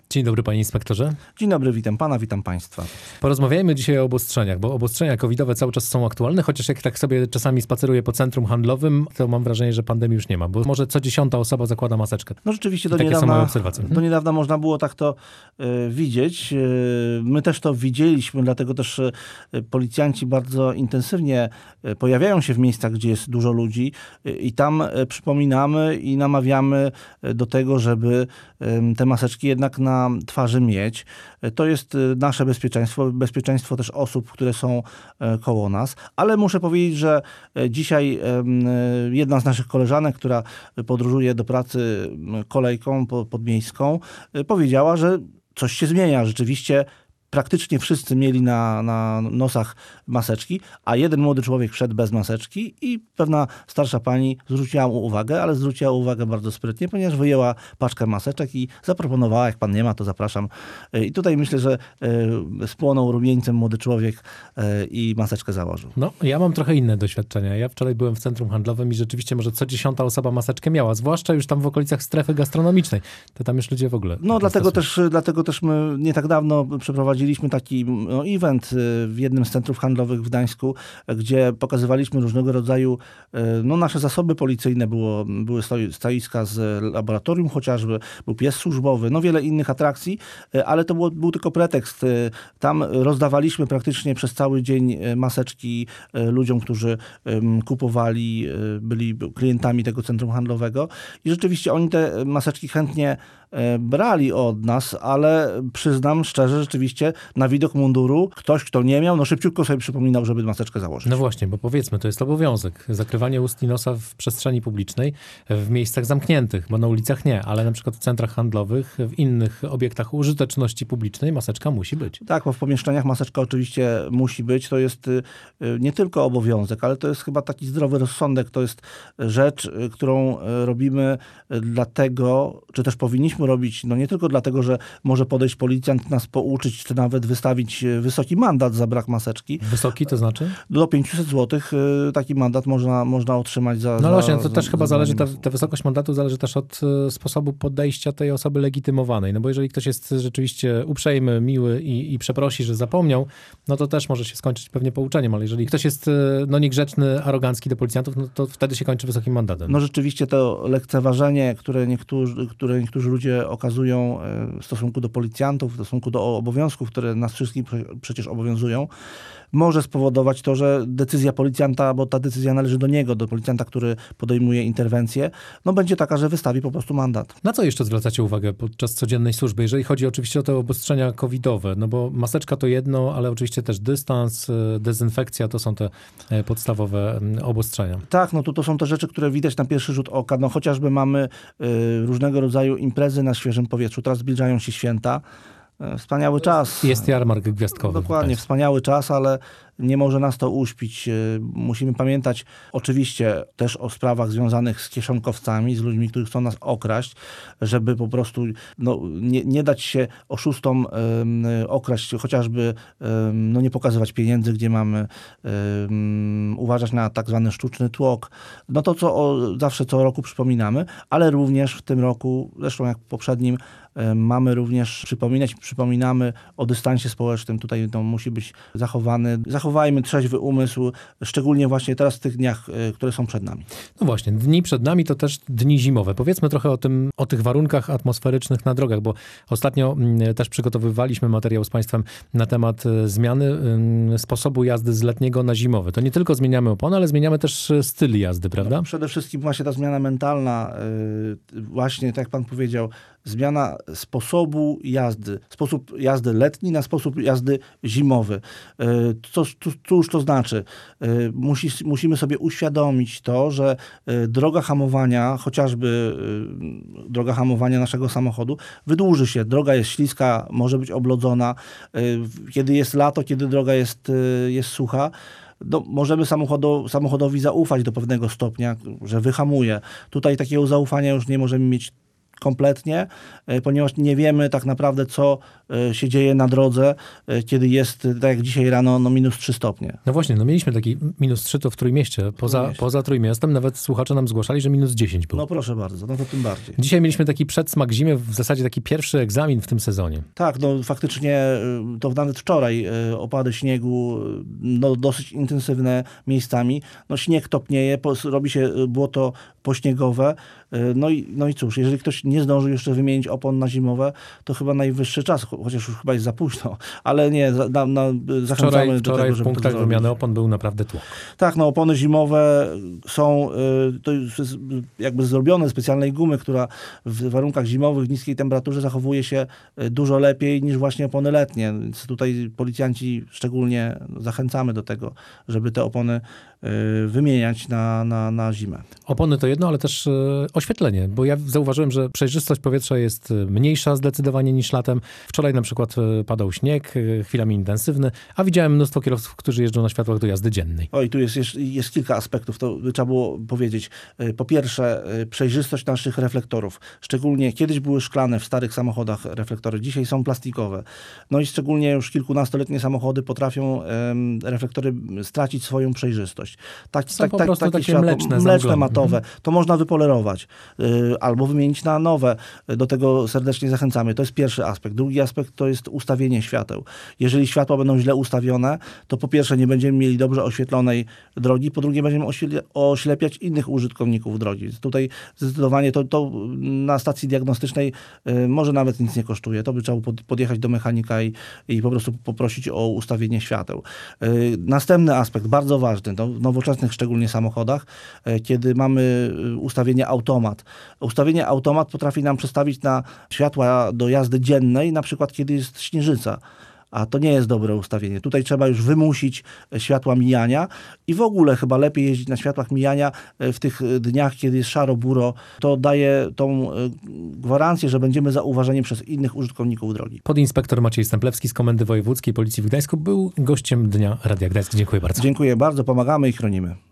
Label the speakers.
Speaker 1: Dzień dobry, panie inspektorze.
Speaker 2: Dzień dobry, witam pana, witam państwa.
Speaker 1: Porozmawiajmy dzisiaj o obostrzeniach, bo obostrzenia covidowe cały czas są aktualne, chociaż jak tak sobie czasami spaceruję po centrum handlowym, to mam wrażenie, że pandemii już nie ma, bo może co 10. osoba zakłada maseczkę.
Speaker 2: No rzeczywiście
Speaker 1: takie są moje obserwacje.
Speaker 2: do niedawna można było tak to widzieć. My też to widzieliśmy, dlatego też policjanci bardzo intensywnie pojawiają się w miejscach, gdzie jest dużo ludzi i tam przypominamy i namawiamy do tego, żeby te maseczki jednak na twarzy mieć. To jest nasze bezpieczeństwo też osób, które są koło nas. Ale muszę powiedzieć, że dzisiaj jedna z naszych koleżanek, która podróżuje do pracy kolejką podmiejską, powiedziała, że coś się zmienia. Rzeczywiście praktycznie wszyscy mieli na nosach maseczki, a jeden młody człowiek wszedł bez maseczki i pewna starsza pani zwróciła mu uwagę, ale zwróciła uwagę bardzo sprytnie, ponieważ wyjęła paczkę maseczek i zaproponowała, jak pan nie ma, to zapraszam. I tutaj myślę, że spłonął rumieńcem młody człowiek i maseczkę założył.
Speaker 1: No, ja mam trochę inne doświadczenia. Ja wczoraj byłem w centrum handlowym i rzeczywiście może co 10. osoba maseczkę miała, zwłaszcza już tam w okolicach strefy gastronomicznej. To tam już ludzie w ogóle...
Speaker 2: No, dlatego też my nie tak dawno przeprowadziliśmy taki event w jednym z centrów handlowych w Gdańsku, gdzie pokazywaliśmy różnego rodzaju nasze zasoby policyjne. Były stoiska z laboratorium chociażby, był pies służbowy, wiele innych atrakcji, ale to był tylko pretekst. Tam rozdawaliśmy praktycznie przez cały dzień maseczki ludziom, którzy kupowali, byli klientami tego centrum handlowego i rzeczywiście oni te maseczki chętnie brali od nas, ale przyznam szczerze, rzeczywiście na widok munduru ktoś, kto nie miał, szybciutko sobie przypominał, żeby maseczkę założyć.
Speaker 1: No właśnie, bo powiedzmy, to jest obowiązek. Zakrywanie ust i nosa w przestrzeni publicznej, w miejscach zamkniętych, bo na ulicach nie, ale na przykład w centrach handlowych, w innych obiektach użyteczności publicznej maseczka musi być.
Speaker 2: Tak, bo w pomieszczeniach maseczka oczywiście musi być. To jest nie tylko obowiązek, ale to jest chyba taki zdrowy rozsądek. To jest rzecz, którą robimy dlatego, czy też powinniśmy robić, nie tylko dlatego, że może podejść policjant, nas pouczyć, czy nawet wystawić wysoki mandat za brak maseczki.
Speaker 1: Wysoki to znaczy?
Speaker 2: Do 500 zł taki mandat można otrzymać za...
Speaker 1: No właśnie, to też chyba zależy, ta wysokość mandatu zależy też od sposobu podejścia tej osoby legitymowanej. No bo jeżeli ktoś jest rzeczywiście uprzejmy, miły i przeprosi, że zapomniał, no to też może się skończyć pewnie pouczeniem, ale jeżeli ktoś jest niegrzeczny, arogancki do policjantów, no to wtedy się kończy wysokim mandatem.
Speaker 2: No rzeczywiście to lekceważenie, które niektórzy ludzie okazują w stosunku do policjantów, w stosunku do obowiązków, które nas wszystkich przecież obowiązują, może spowodować to, że decyzja policjanta, bo ta decyzja należy do niego, do policjanta, który podejmuje interwencję, będzie taka, że wystawi po prostu mandat.
Speaker 1: Na co jeszcze zwracacie uwagę podczas codziennej służby, jeżeli chodzi oczywiście o te obostrzenia covidowe? No bo maseczka to jedno, ale oczywiście też dystans, dezynfekcja to są te podstawowe obostrzenia.
Speaker 2: Tak, to są te rzeczy, które widać na pierwszy rzut oka. Chociażby mamy różnego rodzaju imprezy na świeżym powietrzu. Teraz zbliżają się święta. Wspaniały czas.
Speaker 1: Jest jarmark gwiazdkowy.
Speaker 2: Dokładnie, wspaniały czas, ale nie może nas to uśpić. Musimy pamiętać oczywiście też o sprawach związanych z kieszonkowcami, z ludźmi, którzy chcą nas okraść, żeby po prostu nie dać się oszustom okraść, chociażby nie pokazywać pieniędzy, gdzie mamy uważać na tak zwany sztuczny tłok. To, co zawsze co roku przypominamy, ale również w tym roku, zresztą jak w poprzednim, mamy również przypominamy o dystansie społecznym. Tutaj musi być zachowany. Zachowajmy trzeźwy umysł, szczególnie właśnie teraz w tych dniach, które są przed nami.
Speaker 1: No właśnie, dni przed nami to też dni zimowe. Powiedzmy trochę o tych warunkach atmosferycznych na drogach, bo ostatnio też przygotowywaliśmy materiał z państwem na temat zmiany sposobu jazdy z letniego na zimowy. To nie tylko zmieniamy opony, ale zmieniamy też styl jazdy, prawda?
Speaker 2: Przede wszystkim właśnie ta zmiana mentalna, właśnie tak jak pan powiedział, zmiana sposobu jazdy. Sposób jazdy letni na sposób jazdy zimowy. Cóż to znaczy? Musimy sobie uświadomić to, że droga hamowania, chociażby droga hamowania naszego samochodu, wydłuży się. Droga jest śliska, może być oblodzona. Kiedy jest lato, kiedy droga jest sucha, możemy samochodowi zaufać do pewnego stopnia, że wyhamuje. Tutaj takiego zaufania już nie możemy mieć kompletnie, ponieważ nie wiemy tak naprawdę, co się dzieje na drodze, kiedy jest, tak jak dzisiaj rano, minus 3 stopnie.
Speaker 1: No właśnie, mieliśmy taki minus 3 to w Trójmieście. Poza Trójmiastem nawet słuchacze nam zgłaszali, że minus 10 było.
Speaker 2: No proszę bardzo, to tym bardziej.
Speaker 1: Dzisiaj mieliśmy taki przedsmak zimy, w zasadzie taki pierwszy egzamin w tym sezonie. Tak,
Speaker 2: faktycznie to nawet wczoraj opady śniegu, dosyć intensywne miejscami. Śnieg topnieje, robi się błoto pośniegowe. No i cóż, jeżeli ktoś nie zdążył jeszcze wymienić opon na zimowe, to chyba najwyższy czas, chociaż już chyba jest za późno, ale nie, zachęcamy do tego,
Speaker 1: żeby w punktach wymiany opon był naprawdę tłok.
Speaker 2: Tak, opony zimowe są, to jest jakby zrobione z specjalnej gumy, która w warunkach zimowych, w niskiej temperaturze zachowuje się dużo lepiej niż właśnie opony letnie. Więc tutaj policjanci szczególnie zachęcamy do tego, żeby te opony wymieniać na zimę.
Speaker 1: Opony to jedno, ale też oświetlenie, bo ja zauważyłem, że przejrzystość powietrza jest mniejsza zdecydowanie niż latem. Wczoraj na przykład padał śnieg, chwilami intensywny, a widziałem mnóstwo kierowców, którzy jeżdżą na światłach do jazdy dziennej.
Speaker 2: Tu jest kilka aspektów, to by trzeba było powiedzieć. Po pierwsze, przejrzystość naszych reflektorów. Szczególnie kiedyś były szklane w starych samochodach reflektory, dzisiaj są plastikowe. I szczególnie już kilkunastoletnie samochody potrafią reflektory stracić swoją przejrzystość.
Speaker 1: Są po prostu takie
Speaker 2: mleczne, matowe. To można wypolerować albo wymienić na nowe. Do tego serdecznie zachęcamy. To jest pierwszy aspekt. Drugi aspekt to jest ustawienie świateł. Jeżeli światła będą źle ustawione, to po pierwsze nie będziemy mieli dobrze oświetlonej drogi, po drugie będziemy oślepiać innych użytkowników drogi. Tutaj zdecydowanie to na stacji diagnostycznej może nawet nic nie kosztuje. To by trzeba podjechać do mechanika i po prostu poprosić o ustawienie świateł. Następny aspekt, bardzo ważny, w nowoczesnych szczególnie samochodach, kiedy mamy ustawienie automat. Ustawienie automat potrafi nam przestawić na światła do jazdy dziennej, na przykład kiedy jest śnieżyca. A to nie jest dobre ustawienie. Tutaj trzeba już wymusić światła mijania i w ogóle chyba lepiej jeździć na światłach mijania w tych dniach, kiedy jest szaro-buro. To daje tą gwarancję, że będziemy zauważeni przez innych użytkowników drogi.
Speaker 1: Podinspektor Maciej Stemplewski z Komendy Wojewódzkiej Policji w Gdańsku był gościem Dnia Radia Gdańsk. Dziękuję bardzo.
Speaker 2: Dziękuję bardzo, pomagamy i chronimy.